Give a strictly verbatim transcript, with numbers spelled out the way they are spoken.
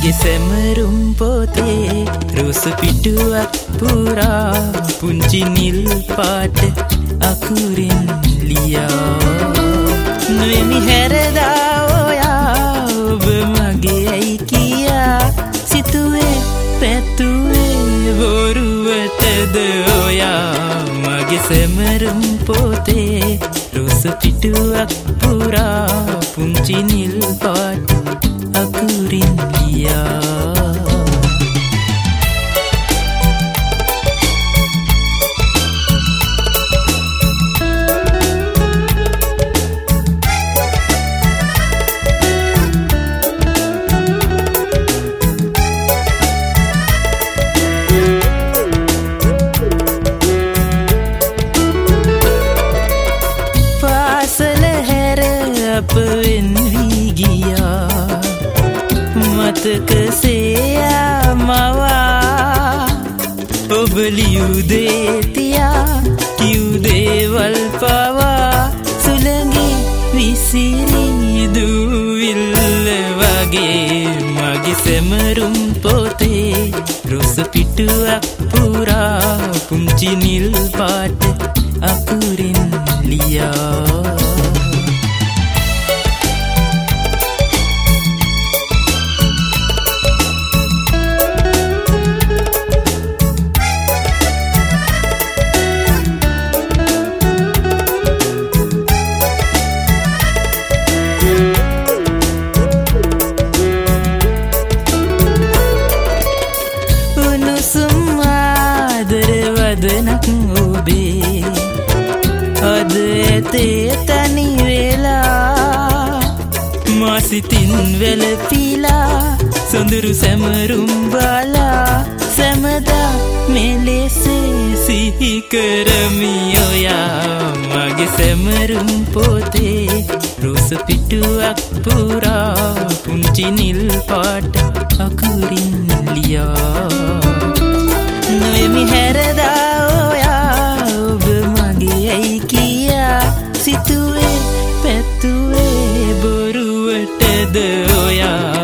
මගේ සැමරුම් පොතේ රෝස පිටුවක් පුරා පුංචි නිල් පාට අකුරින් ලියා නොයමි හැරදා ඔයා ඔබ මගේ ඇයි කියා සිතුවේ පැතුවේ බොරුවටද ඔයා මගේ සැමරුම් පොතේ රෝස පිටුවක් පුරා පුංචි නිල් පාට අකුරින් ලියා අප වෙන් වී ගියා මතකසේ මවා ඔබ ලියූ දේ තියා කිව් දේවල් පවා සුළඟේ විසිරී දූවිල්ල වගේ මගේ සැමරුම් පොතේ රෝස පිටුවක් පුරා පුංචි නිල් පාට අකුරින් ලියා වදනක් ඔබේ අද ඇතේ තනි වෙලා මා සිතින් වැළපීලා සොඳුරු සැමරුම් බලා සැමදා මෙලෙසේ සිහි කරමි ඔයා මගේ සැමරුම් පොතේ රෝස පිටුවක් පුරා පුංචි නිල් පාට අකුරින් ලියා නොයමි හැරදා ඔයා ඔබ මගේ ඇයි කියා සිතුවේ පැතුවේ බොරුවටද ඔයා